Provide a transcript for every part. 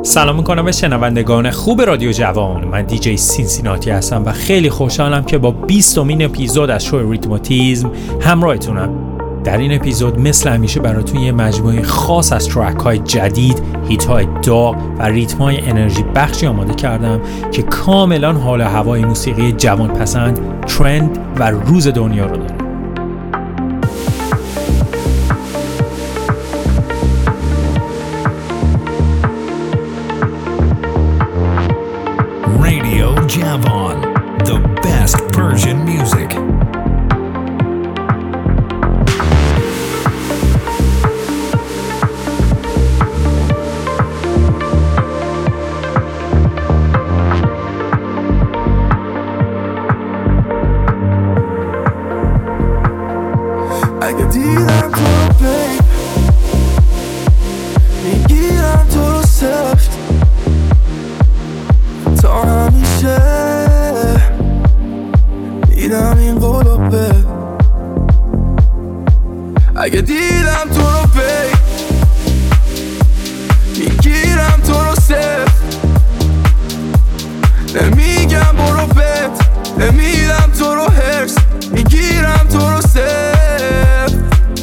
سلام میکنم به شنوندگان خوب رادیو جوان. من دیجی سینسیناتی هستم و خیلی خوشحالم که با 20مین اپیزود از شو ریتماتیزم همراهتونم. در این اپیزود مثل همیشه براتون یه مجموعه خاص از ترک های جدید، هیت های داغ و ریتم های انرژی بخشی آماده کردم که کاملا حال هوای موسیقی جوان پسند، ترند و روز دنیا رو داره. Radio Javon, the best Persian music. اگه دیدم تو رو بین میگیرم تو رو سفت تا همیشه دیدم این قلوبه. اگه دیدم تو رو بین میگیرم تو رو سفت نمیگم برو بت، نمیدم تو رو هرس، میگیرم تو رو سفت.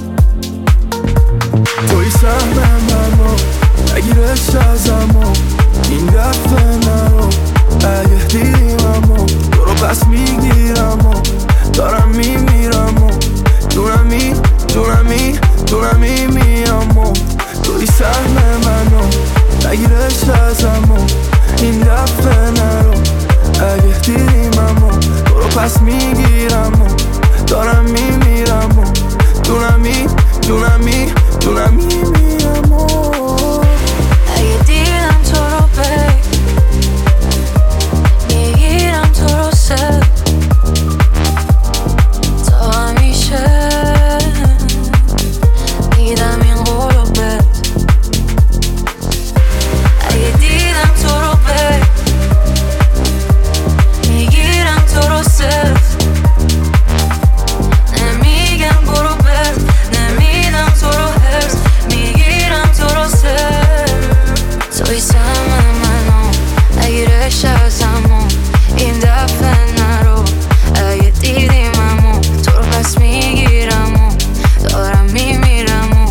توی سهم منو نگیرش ازمو این دفعه نرو. اگه دیدیممو تو رو پس میگیرم و دارم میمیرم و دونم میمیرم و توی سهم منو نگیرش ازمو این دفعه نرو. اگه دیدیممو تو رو پس میگیرم و دارم میمیرم و دونم میمیرم و اگه دیدم تو رو میگیرم تو رو سفت تا همیشه دیدم این قلوبت. اگه دیدم تو رو میگیرم تو رو سفت نمیگم برو بت، نمیدم تو رو هرس، میگیرم تو رو سفت. توی سهم منو نگیرش ازمو این دفعه نرو. اگه دیدیممو تو رو پس میگیرم و دارم میمیرم و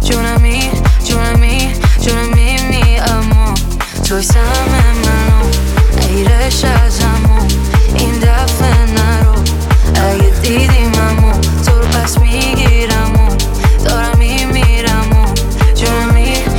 جونم میمیرم و توی سهم منو نگیرش ازمو این دفعه نرو. اگه دیدیممو تو رو پس میگیرم و دارم میمیرم و جونم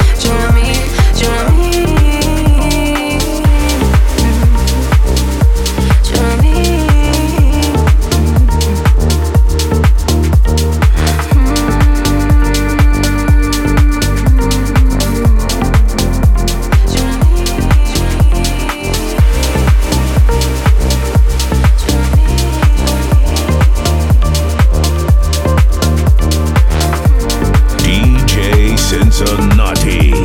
DJ Cincinnati.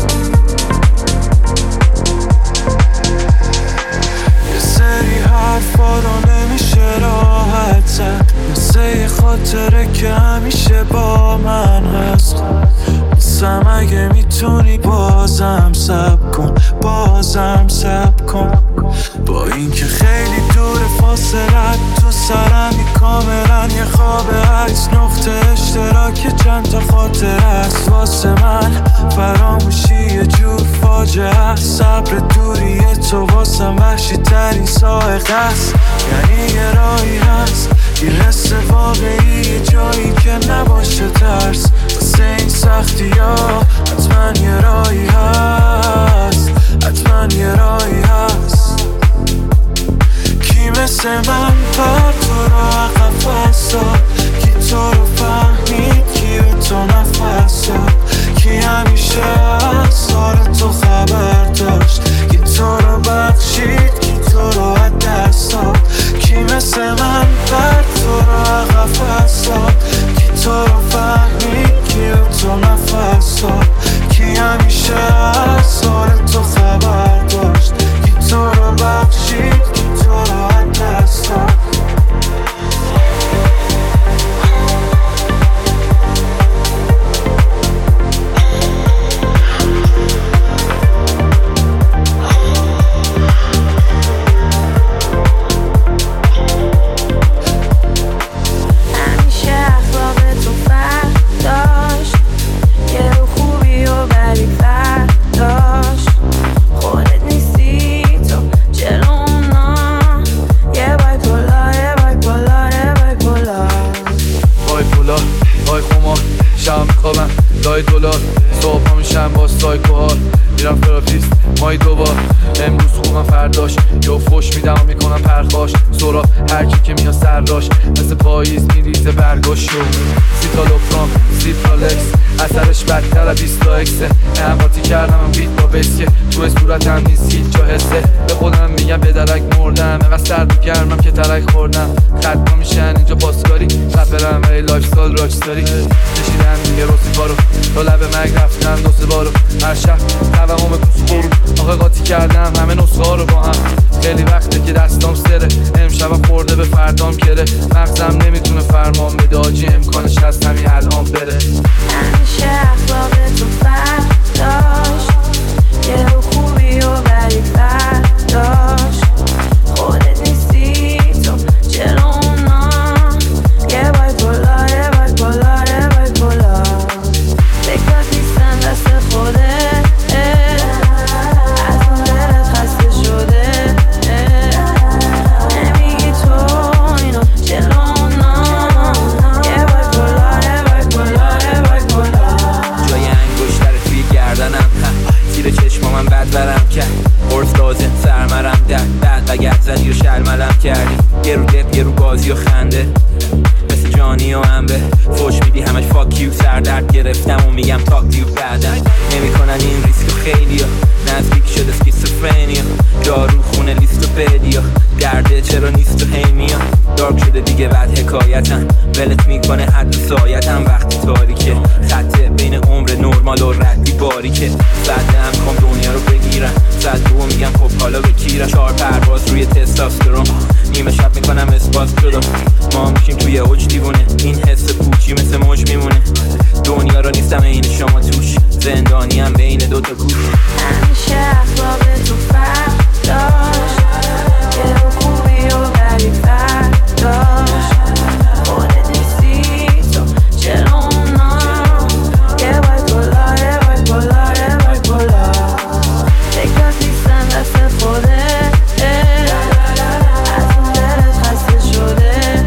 یه سری حرفا رو نمیشه راحت زد، مثل یه خاطره که همیشه با من هست. بسم اگه میتونی بازم صبر کن با این که خیلی دور فاصلت تو سرمی کاملا یه خواب عکس، نقطه اشتراک چند تا خاطره است واسه من. فراموشی یه جور فاجعه است، صبر دوری تو واسم وحشی ترین سائق است. یعنی یه راهی هست، یه حس واقعی، یه جایی که نباشه ترس. واسه این سختی ها حتما یه راهی هست. کی مثل من پر تو رو عقب فرستاد، کی تو رو فهمید، کی به تو نفس داد، کی همیشه از سال تو خبر داشت، کی تو رو بخشید، کی تو رو از دست داد. کی مثل من پر تو رو عقب فرستاد، کی تو رو فهمید، کی به تو نفس داد، کی همیشه تراپیست مایی دوبار امروز خوبم فرداش یا فوش میدم و میکنم پرخاش سورا هرکی که میاد سراش مثل پاییز میریزه برگاش شو سیتالوفرام سیپرالکس اثرش بدتر 20 اکسه احماتی کردم هم بیت با بسکه تو صورتم نیست هیچ جا حسه به خودم میگم به درک مردم اقصد سرد و گرمم که ترک خوردم خط میشن اینجا پاسکاری رپرم ای لایف سال راکستاری کشیدم دیگه روسی کارو تا لب مرگ رفتم دو سه بارو هر شب توهم کوس برو آخه قاطی کردم همه نسخه ها رو با هم خیلی وقته که دستام سره امشبم خورده به فردام کره مغزم نمیتونه فرمان بده آجی امکانش هست همین الان بره همیشه اخلاق تو فرق داشت یه خوبی و بدی فرق داشت خودت نیستی تو چرا اونا یه بای پولا یه بای پولا یه بای پولا فکرات نیستن دست خوده از اون دلت خسته شده نمیگی تو اینو چرا اونا یه بای پولا یه بای پولا یه بای پولا جای انگشتر توی گردنم زیر چشمام بد برم کرد قرص لازم سرمرم دد بگرد زدی و شلملم کردی یه رو دپ یه رو بازی و خنده مثل جانی و انبه فوش میدی همش فاکیو سردرد گرفتم و میگم تاکتیو بعدم نمیکنن این ریسکو خیلی ها نزدیک شده اسکیزوفرنیا دارو خونه لیست و بدیا درده چرا نیست و هیمیا دارک شده دیگه بعد حکایتم ولت میکنه حد و سایتم وقتی تاریکه خطه بین عمر نرمال و ردی باریکه زدم کام دنیا رو بگیرم زد رو میگم خب حالا بکیرم 4 پرواز روی تستاسترون نیمه شب میکنم اسپاس شدم ما میشیم توی اوج دیوونه این حس پوچی مثل موج میمونه دنیا رو نیستم این شما توش زندانی هم بین دوتا گوش همیشه اخلاق تو فرق داشت یه خوبی و بدی فرق داشت خودت نیستی تو چرا اونا یه بای پولا یه بای پولا یه بای پولا فکرات نیستن دست خوده از اون دلت خسته شده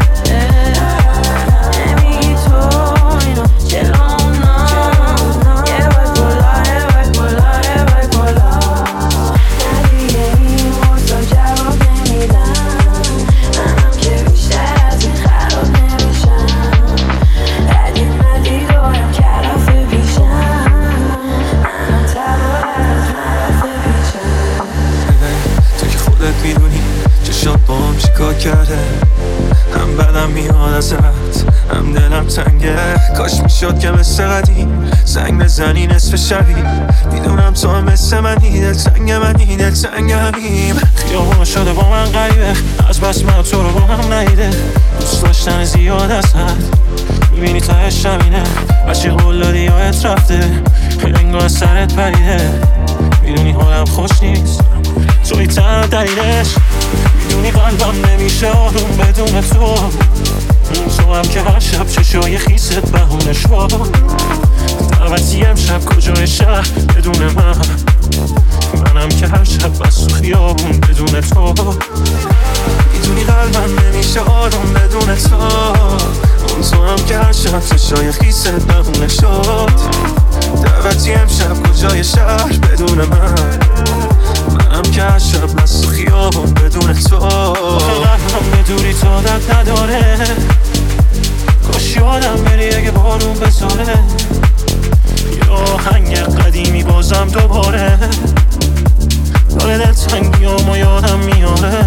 نمیگی تو اینو چرا اونا یه بای پولا یه بای پولا یه بای پولا ندیگه این مرسا جواب نمیدم منم که بیشتر از این خراب نمیشم ردی ندی دارم کرف پیشم منم تبار از مرف پیشم تو که خودت میدونی چشات با هم چیکار کرده هم بدم میاد ازت هم دلم تنگه کاش میشد که مثل قدیم زنگ بزنی نصف شبی میدونم تو هم مثل منی دلتنگ منی دلتنگمیم خیابون شده با من غریبه از بس من تو رو با هم نیده دوست داشتن زیاد از حد میبینی تاش همینه هرچی قول دادی یادت رفته خیلی انگار سرت پریده میدونی حالم خوش نیست توی تنها دلیلش میدونی قلبم نمیشه آروم بدون تو تو هم که هر شب چشای خیست بهونه شو دعوتی امشب کجای شهر بدون منم که هر شب بس تو خیابون بدون تو میدونی قلبم نمیشه آروم بدون تو هم که هر شب چشای خیست بهونه شد دعوتی امشب کجای شهر بدون منم که هر شب بس تو خیابون بدون تو قلبم به دوری تا درد نداره کاش یادم بری اگه بارون بزاره یا آهنگ قدیمی بازم دوباره داره دلتنگیامو یادم میاره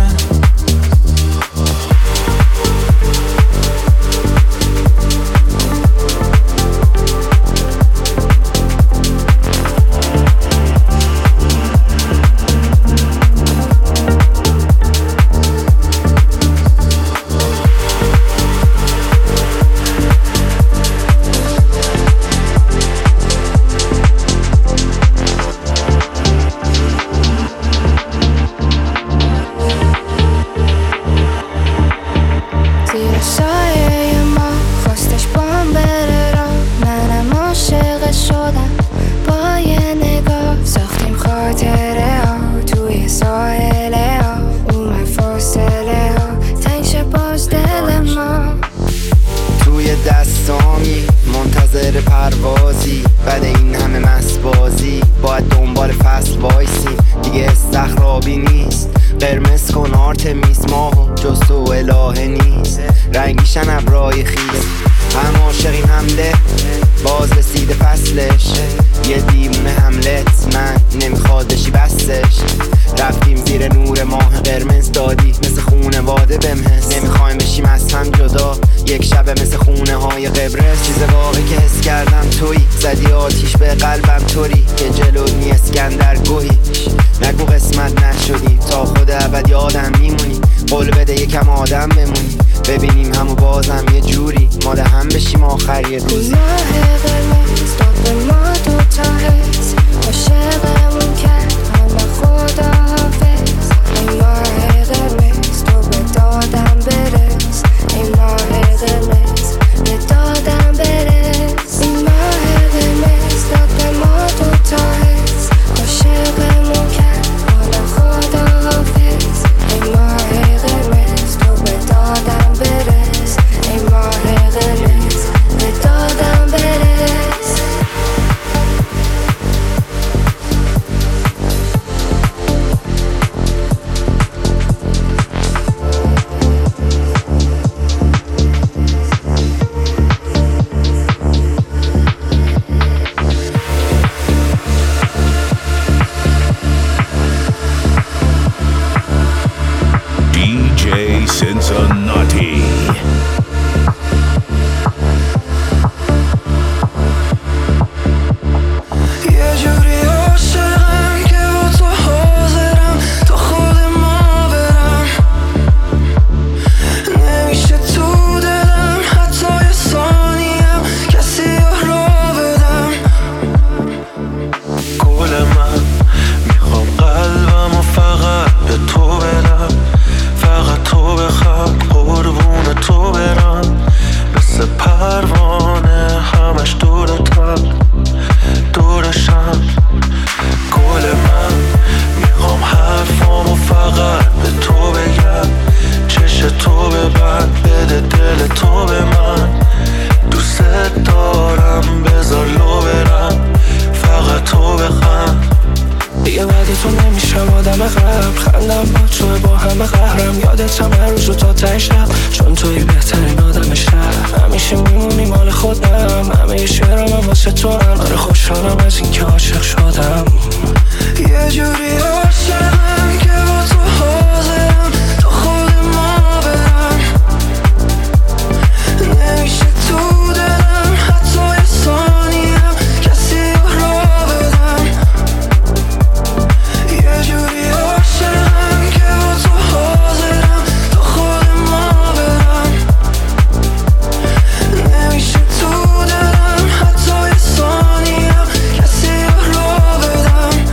قرمز کن آرتمیس ماهو جز تو الهه نیست رنگیشن ابرای خیز هم عاشقیم همده باز رسیده فصلش یه دیوونه حملت من نمیخواد بشی بستش رفتیم زیر نور ماه قرمز دادی مثل خونه واده بمحس نمیخوایم بشیم از هم جدا یک شبه مثل خونه های قبرس چیز واقعی که حس کردم توی زدی آتیش به قلبم طوری که جلونی اسکندر گوهی نگو قسمت نشدی تا خود ابد یادم میمونی قول بده یکم آدم بمونی ببینیم همو بازم یه جوری ما ده هم بشیم آخری روزی ماه قرمز داد به ما دوتا حس عاشقمون کرد همه خدا حافظ ای ماه قرمز تو به دادم برس ای ماه قرمز به دادم برس ای ماه قرمز داد به ما دوتا حس عاشقمون کرد همه خدا حافظ ای ماه قرمز تو به دادم برس ای ماه قرمز به دادم برس DJ Cincinnati. یه جوری عاشقم که با تو حاضرم تا خود ما برم نمیشه تو دلم حتی یه ثانیم کسی را بدم گل من میخوام قلبم و فقط به تو بدم فقط تو بخواد قربون تو برم مثل پروانه همش دورشم گل من میخوام حرفامو فقط به تو بگم چش تو ببند بده دل تو به من دوست دارم بذار لو برم فقط تو بخند دیگه بعد تو نمیشم آدم قبل خندم با توه با همه قهرم یادتم هر روز تا ته شب چون توی بهترین آدم شهر همیشه میمونی مال خودم همه یه شعرم هم واسه تو هم آره خوشحالم از این که عاشق شدم یه جوری عاشقم که با تو حاضرم تا خود ما برم نمیشه تو دلم حتی یه ثانیم کسی را بدم یه جوری عاشقم که با تو حاضرم تا خود ما برم نمیشه تو دلم حتی یه ثانیم کسی را بدم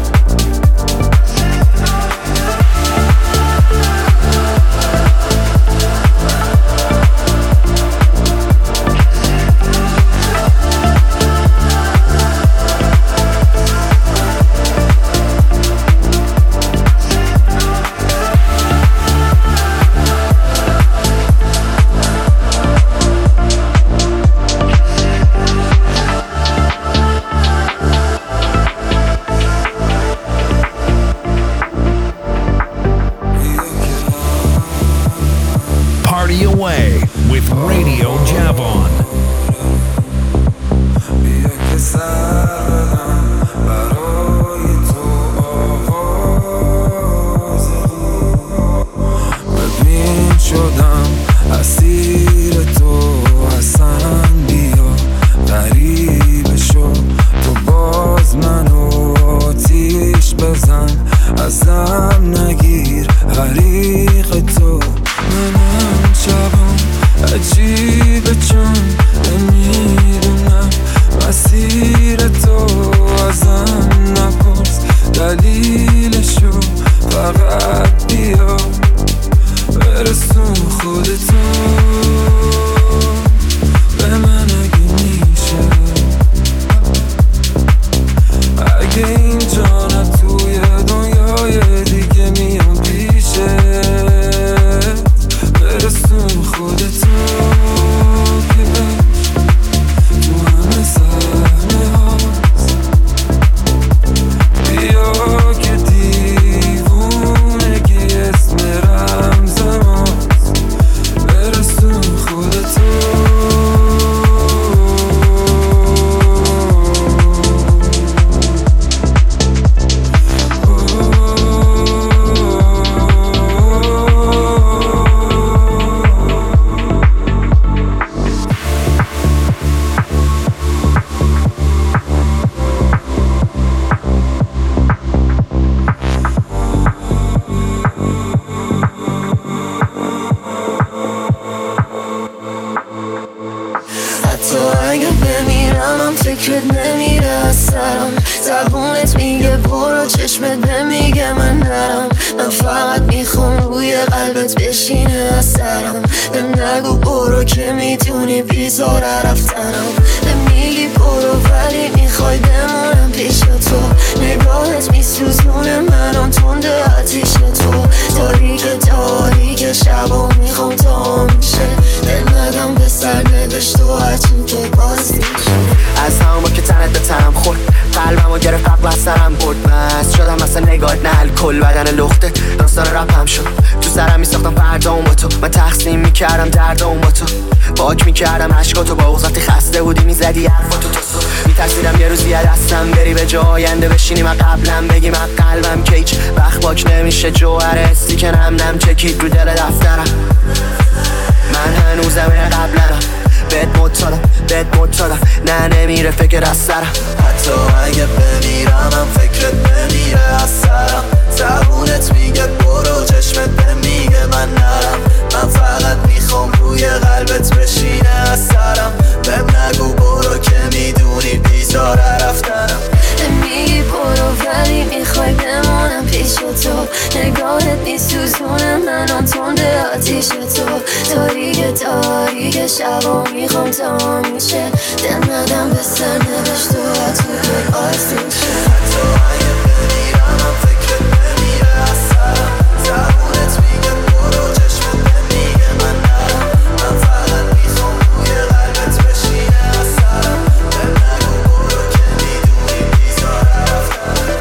Party away with Radio Javon. ببین شدم اسیر تو حسن بیا غریبه شو تو باز منو آتیش بزن ازم نگیر حریق تو منم شبم عجیبه چون نمیدونم مسیر تو ازم نپرس دلیلشو فقط بیا برسون خودتو به من اگه میشه اگه اینجا نه توی دنیای فکرت نمیره از سرم. زبونت میگه برو، چشمت نمیگه من نرم. من فقط میخوام روی قلبت بشینه از سرم. به نگو برو که میدونی بیزاره رفتنم. به میگی برو ولی میخوای بمونم پیش تو. نگاهت میسوزونه منم تنده آتیش تو. تاریک شبا میخوام تا میشه. دل ندم به سر نوشت و هرچین که باز میشه. از همون با که تنت به تنم خورد، قلبمو گرفت عقل از سرم برد. مست شدم مثل نگاهت نه الکل، بدن لخته داستان رپم شد. تو سرم میساختم فردامو با تو، من تقسیم میکردم دردامو با تو. پاک میکردم عشقاتو با وقتی خسته بودی میزدی حرفاتو تو میترسیدم یه روز یه دستم بری به جا آینده بشینی. من قبلم بگی من قلبم که هیچ وقت پاک نمیشه. جوهر حسی که نم چکید رو دل دفترم. من هنوزم قبلم بهت مطالم نه نمیره فکر از سرم. حتی اگه بمیرم هم فکرت نمیره از سرم. زبونت میگه برو، چشمت نمیگه من نرم. من فقط میخوام روی قلبت بشینه از سرم. بهم نگو برو که میدونی بیزاره رفتنم. میگی برو ولی میخوای بمونم پیش تو. نگاهت میسوزونه منم تنده آتیش تو. تاریک شبا میخوام تا میشه. دل ندم به سر نوشت و تو که آرسی میشه. حتی اگه بمیرم هم فکرت نمیره از سرم. زبونت میگه برو، چشمت نمیگه من نرم. من فقط میخوام روی قلبت بشینه از سرم. بهم نگو برو که میدونی بیزاره رفتنم.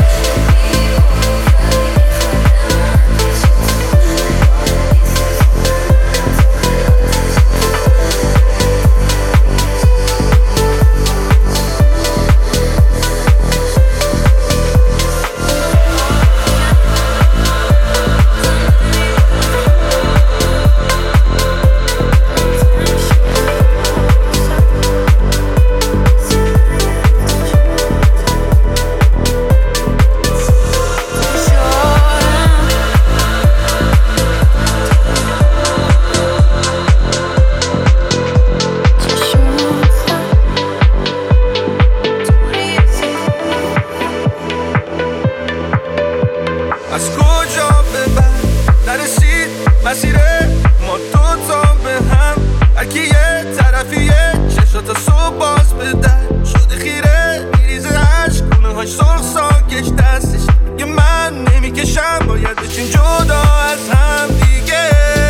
از کجا به بعد نرسید مسیره ما دوتا به هم. هرکی یه طرفیه چشاتا صبح باز بدن شده خیره. میریزه عشق گونه هاش سرخ ساکش دستش که من نمیکشم. باید بشیم جدا از هم دیگه.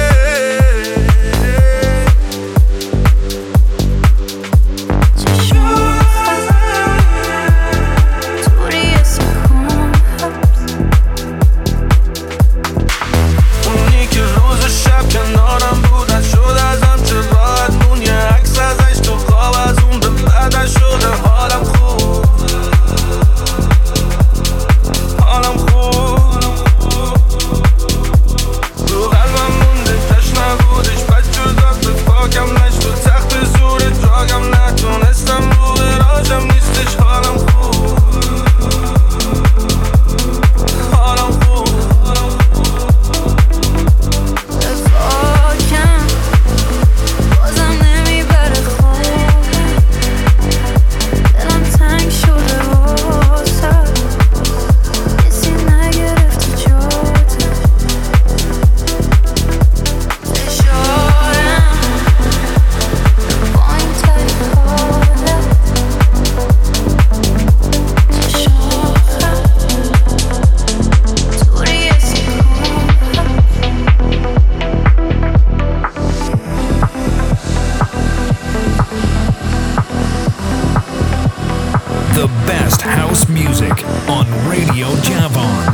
The best house music on Radio Javon.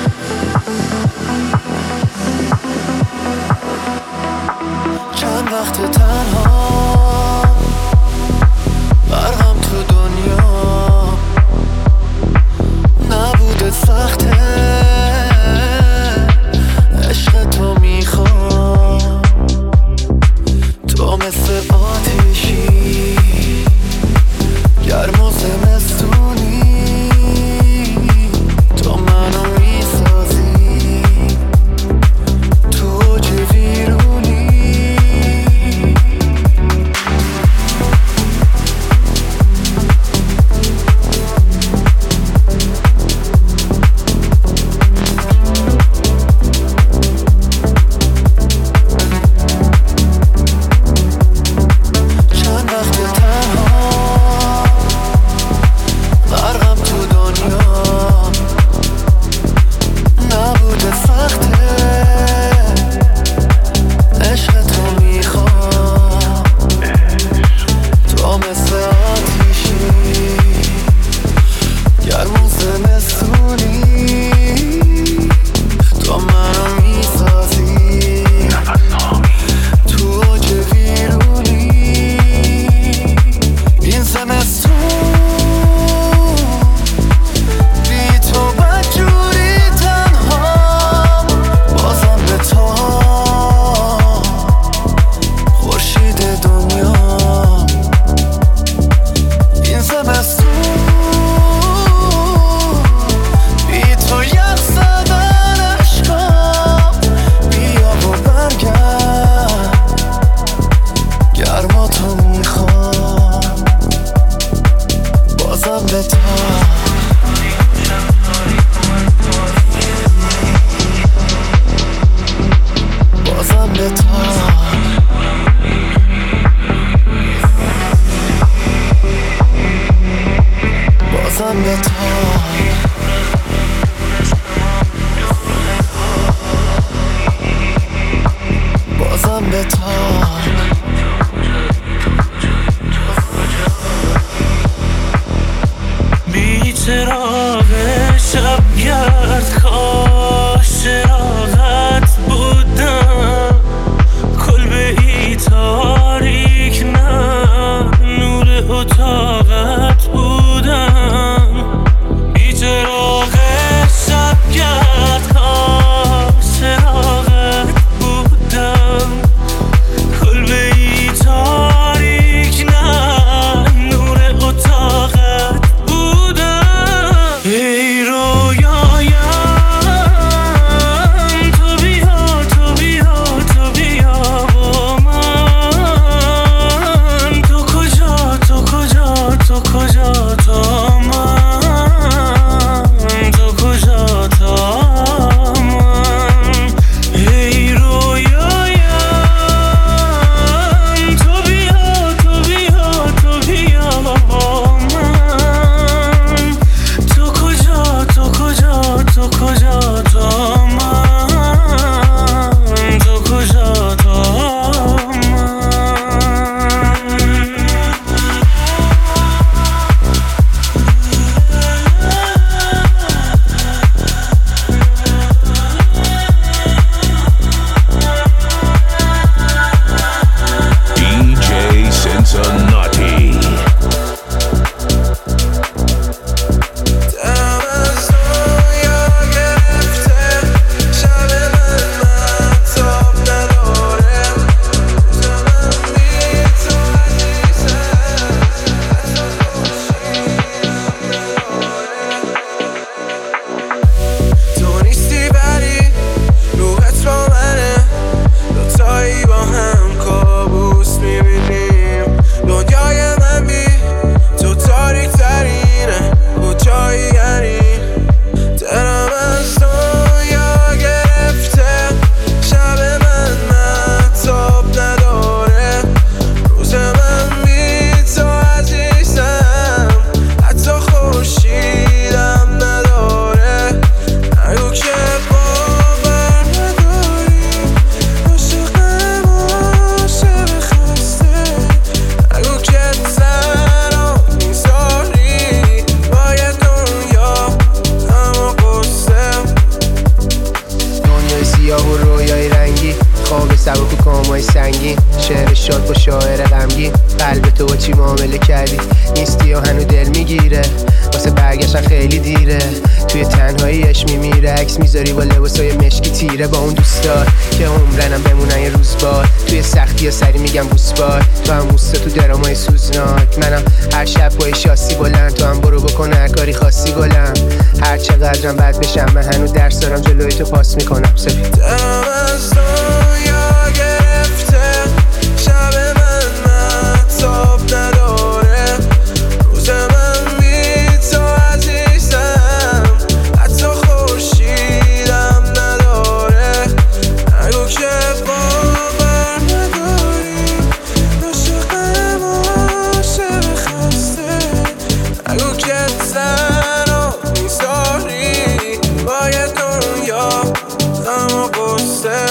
چند وقت تنها برهم تو دنیا نبوده سخته. عشق تو میخوام، تو مثل آتیشی گرم و زمستونی. تو منو میسازی تو اوج ویرونی. تو کجا تو من تو کجا تو میذاری با لباسای مشکی تیره با اون دوستار که عمرنم بمونن یه روز بار توی سختی ها سری میگم بوس بار تو هم موسته تو درامای سوزناک منم هر شب با شاسی بلند تو هم برو بکن هر کاری خاصی گلم هر چقدرم بد بشم من هنوز درس دارم جلوی تو پاس میکنم سفید دلم از دنیا گرفته شب من مهتاب نداره روز من بی تو عزیزم حتی خورشیدم نداره نگو که باور نداری عاشقم عاشق خسته نگو که تنها میذاری باید دنیا غم و غصه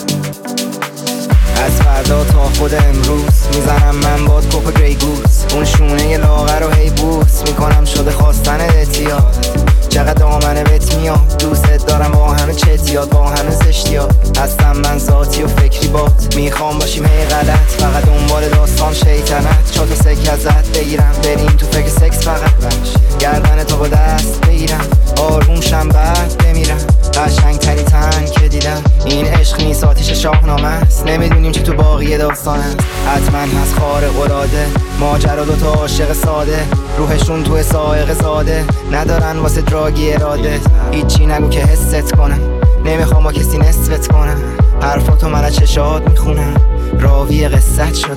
از فردا تا خود امروز میزنم من باد کپ گریگوز اون شونه ی لاغر رو هی بوس میکنم شده خواستن اعتیاد چقدر دامنه بهت میاد دوست دارم با همه چتیات با همه زشتیات هستم من ذاتی و فکری بات میخوام باشیم هی غلط فقط دنبال داستان شیطنت چاتو سکه ازت بگیرم بریم تو فکر سکس فقط گردن تو با دست بگیرم آروم شم بعد بمیرم قشنگ تری تن که دیدم این عشق نیست آتیش شاهنامه است نمیدونیم چی تو باقی داستان است حتما هست خارق العاده ماجرا دوتا عاشق ساده روحشون تو سائق زاده ندارن واسه دراگی اراده هیچی نگو که حست کنم نمیخوام با کسی نصفت کنم حرفاتو من از چشات میخونم راوی قصت شدم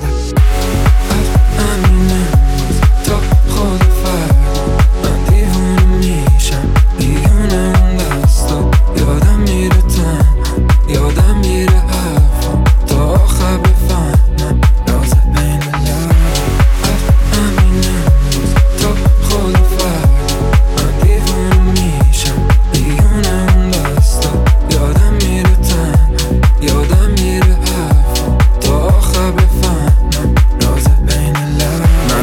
امینه تا خود فرد من دیوونه میشم دیونه اون دستا یادم میره تنها یادم میره حرفم تا آخر بفهمم راز بین لب امینه تا خود فرد من دیوونه میشم دیونه اون دستا یادم میره تنها یادم میره حرفم تا آخر بفهمم راز بین لب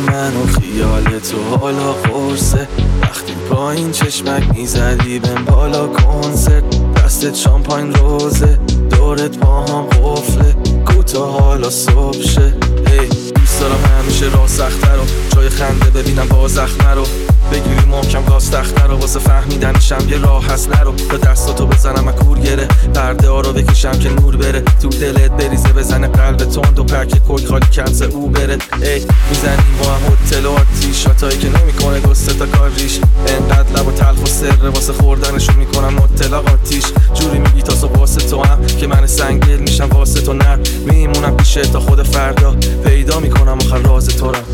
من و خیال تو حالا قرصه. وقتی پایین چشمک میزدی بهم بالا کنسرت، دستت شامپاین روزه، دورت پاهام قفله، کوتا حالا صبح شه. دوست دارم همیشه راه سخته رو، جای خنده ببینم با زخمه رو، بگیری محکم گاز تخته رو، واسه فهمیدنشم یه راه هست نرو، به دستاتو بزنم اکور گره، پرده ها رو بکشم که نور بره، تو دلت بریزه بزنه قلب تند و پرک کوک خالی کنسه او بره. میزنیم با هم هتل و آتیش، شاتایی که نمیکنه گسته تا کار ریش، انقدر لب و تلخ و سره واسه خوردنشون میکنم مطلق آتیش، جوری میگی تا صبح واسه تو هم که من سنگدل میشم واسه تو نر، میمونم پیشه تا خود فردا پیدا میکنم آخر راز تو رو.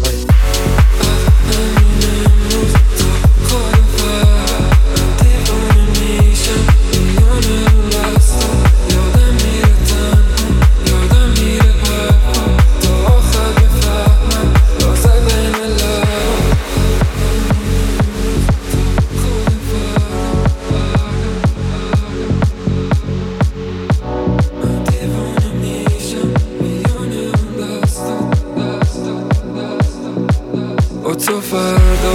تو فردا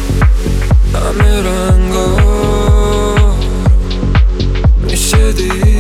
همه رنگا میشه دید